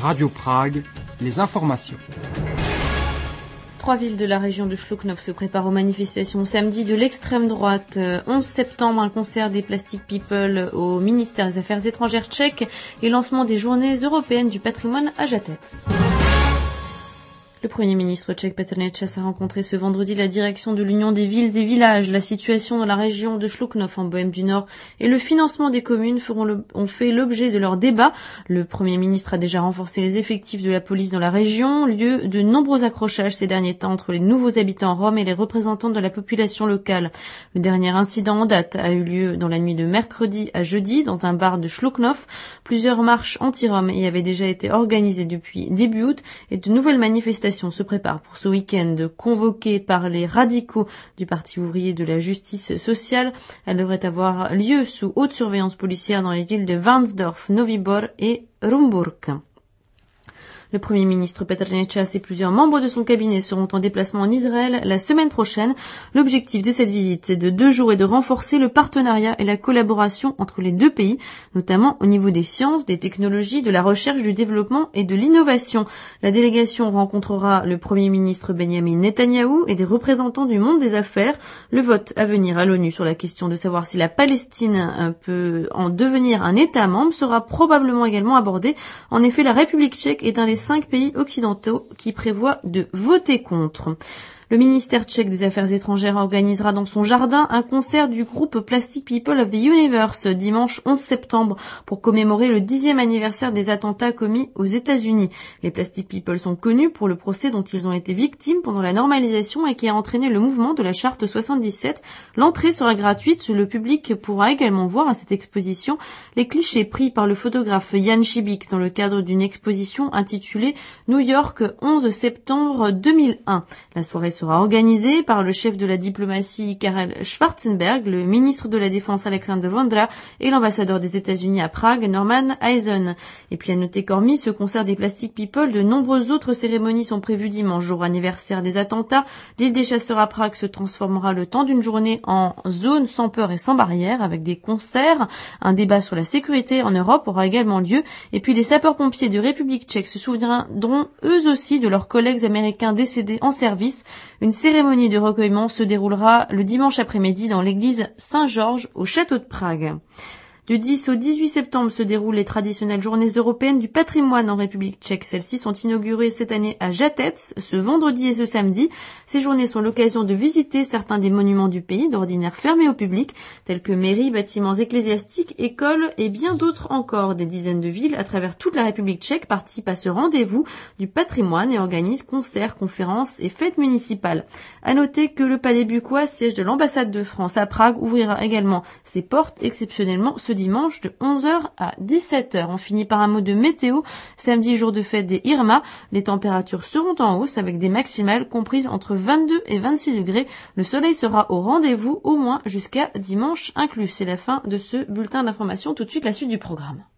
Radio Prague, les informations. 3 villes de la région de Šluknov se préparent aux manifestations samedi de l'extrême droite. 11 septembre, un concert des Plastic People au ministère des Affaires étrangères tchèque et lancement des journées européennes du patrimoine à Žatec. Le Premier ministre tchèque Petr Nečas a rencontré ce vendredi la direction de l'Union des villes et villages. La situation dans la région de Šluknov en Bohême du Nord et le financement des communes ont fait l'objet de leur débat. Le Premier ministre a déjà renforcé les effectifs de la police dans la région, lieu de nombreux accrochages ces derniers temps entre les nouveaux habitants roms et les représentants de la population locale. Le dernier incident en date a eu lieu dans la nuit de mercredi à jeudi dans un bar de Šluknov. Plusieurs marches anti-roms y avaient déjà été organisées depuis début août et de nouvelles manifestations se prépare pour ce week-end convoqué par les radicaux du Parti ouvrier de la justice sociale. Elle devrait avoir lieu sous haute surveillance policière dans les villes de Varnsdorf, Novi Bor et Rumburk. Le Premier ministre Petr Nečas et plusieurs membres de son cabinet seront en déplacement en Israël la semaine prochaine. L'objectif de cette visite, c'est de 2 jours et de renforcer le partenariat et la collaboration entre les deux pays, notamment au niveau des sciences, des technologies, de la recherche, du développement et de l'innovation. La délégation rencontrera le Premier ministre Benjamin Netanyahou et des représentants du monde des affaires. Le vote à venir à l'ONU sur la question de savoir si la Palestine peut en devenir un État membre sera probablement également abordé. En effet, la République tchèque est un des 5 pays occidentaux qui prévoient de voter contre. Le ministère tchèque des Affaires étrangères organisera dans son jardin un concert du groupe Plastic People of the Universe dimanche 11 septembre pour commémorer le 10e anniversaire des attentats commis aux États-Unis. Les Plastic People sont connus pour le procès dont ils ont été victimes pendant la normalisation et qui a entraîné le mouvement de la Charte 77. L'entrée sera gratuite. Le public pourra également voir à cette exposition les clichés pris par le photographe Jan Šibík dans le cadre d'une exposition intitulée New York 11 septembre 2001. La soirée sera organisée par le chef de la diplomatie Karel Schwarzenberg, le ministre de la Défense Alexander Vondra et l'ambassadeur des États-Unis à Prague, Norman Eisen. Et puis à noter qu'hormis ce concert des Plastic People, de nombreuses autres cérémonies sont prévues dimanche, jour anniversaire des attentats. L'île des chasseurs à Prague se transformera le temps d'une journée en zone sans peur et sans barrière avec des concerts. Un débat sur la sécurité en Europe aura également lieu. Et puis les sapeurs-pompiers de République tchèque se souviendront eux aussi de leurs collègues américains décédés en service. Une cérémonie de recueillement se déroulera le dimanche après-midi dans l'église Saint-Georges au château de Prague. Du 10 au 18 septembre se déroulent les traditionnelles journées européennes du patrimoine en République tchèque. Celles-ci sont inaugurées cette année à Žatec, ce vendredi et ce samedi. Ces journées sont l'occasion de visiter certains des monuments du pays, d'ordinaire fermés au public, tels que mairies, bâtiments ecclésiastiques, écoles et bien d'autres encore. Des dizaines de villes à travers toute la République tchèque participent à ce rendez-vous du patrimoine et organisent concerts, conférences et fêtes municipales. À noter que le Palais Bucquois, siège de l'ambassade de France à Prague, ouvrira également ses portes exceptionnellement ce dimanche de 11h à 17h. On finit par un mot de météo. Samedi, jour de fête des Irma, les températures seront en hausse avec des maximales comprises entre 22 et 26 degrés. Le soleil sera au rendez-vous au moins jusqu'à dimanche inclus. C'est la fin de ce bulletin d'information. Tout de suite, la suite du programme.